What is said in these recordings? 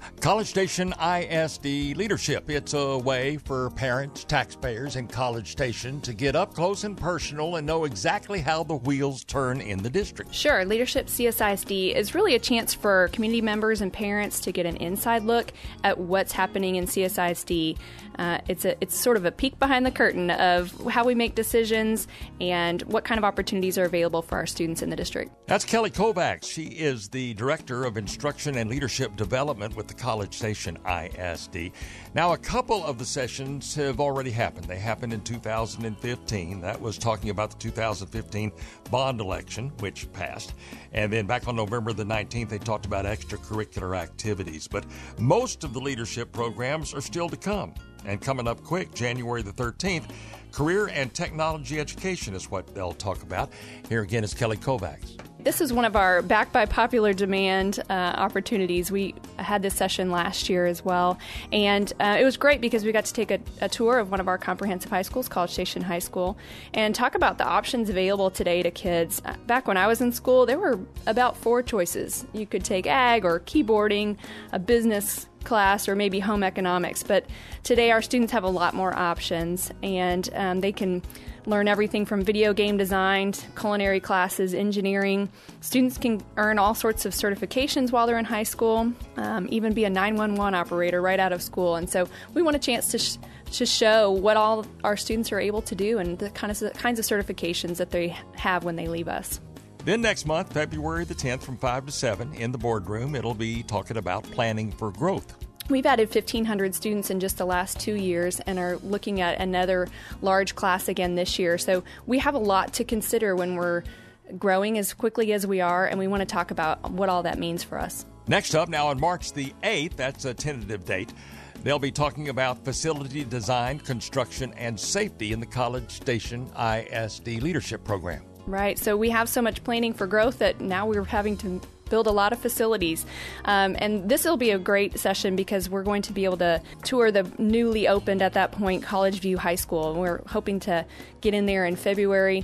College Station ISD Leadership. It's a way for parents, taxpayers, and College Station to get up close and personal and know exactly how the wheels turn in the district. Sure. Leadership CSISD is really a chance for community members and parents to get an inside look at what's happening in CSISD. It's sort of a peek behind the curtain of how we make decisions and what kind of opportunities are available for our students in the district. That's Kelly Kovacs. She is the Director of Instruction and Leadership Development with the College Station ISD. Now, a couple of the sessions have already happened. They happened in 2015. That was talking about the 2015 bond election, which passed. And then back on November the 19th, they talked about extracurricular activities. But most of the leadership programs are still to come. And coming up quick, January the 13th, career and technology education is what they'll talk about. Here again is Kelly Kovacs. This is one of our back by popular demand opportunities. We had this session last year as well, and it was great because we got to take a tour of one of our comprehensive high schools, College Station High School, and talk about the options available today to kids. Back when I was in school, there were about 4 choices. You could take ag or keyboarding, a business class, or maybe home economics, but today our students have a lot more options, and they can learn everything from video game design, culinary classes, engineering. Students can earn all sorts of certifications while they're in high school, even be a 911 operator right out of school. And so we want a chance to show what all our students are able to do and the kinds of certifications that they have when they leave us. Then next month, February the 10th, from 5 to 7 in the boardroom, it'll be talking about planning for growth. We've added 1,500 students in just the last 2 years and are looking at another large class again this year. So we have a lot to consider when we're growing as quickly as we are, and we want to talk about what all that means for us. Next up, now on March the 8th, that's a tentative date, they'll be talking about facility design, construction, and safety in the College Station ISD Leadership Program. Right. So we have so much planning for growth that now we're having to build a lot of facilities. And this will be a great session because we're going to be able to tour the newly opened, at that point, College View High School. And we're hoping to get in there in February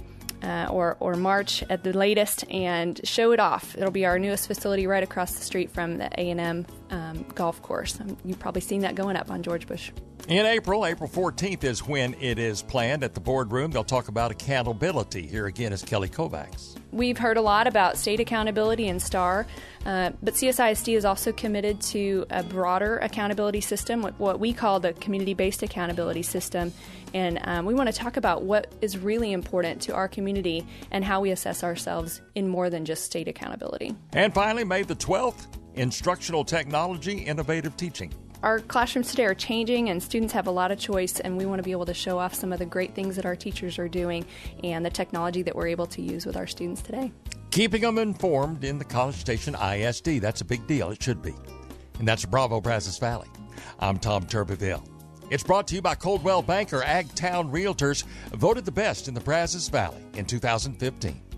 or March at the latest and show it off. It'll be our newest facility right across the street from the A&M golf course. You've probably seen that going up on George Bush. In April 14th is when it is planned at the boardroom. They'll talk about accountability. Here again is Kelly Kovacs. We've heard a lot about state accountability and STAR, but CSISD is also committed to a broader accountability system, what we call the community-based accountability system. And we want to talk about what is really important to our community and how we assess ourselves in more than just state accountability. And finally, May the 12th, Instructional Technology, Innovative Teaching. Our classrooms today are changing, and students have a lot of choice, and we want to be able to show off some of the great things that our teachers are doing and the technology that we're able to use with our students today. Keeping them informed in the College Station ISD. That's a big deal. It should be. And that's Bravo Brazos Valley. I'm Tom Turbeville. It's brought to you by Coldwell Banker. Agtown Realtors voted the best in the Brazos Valley in 2015.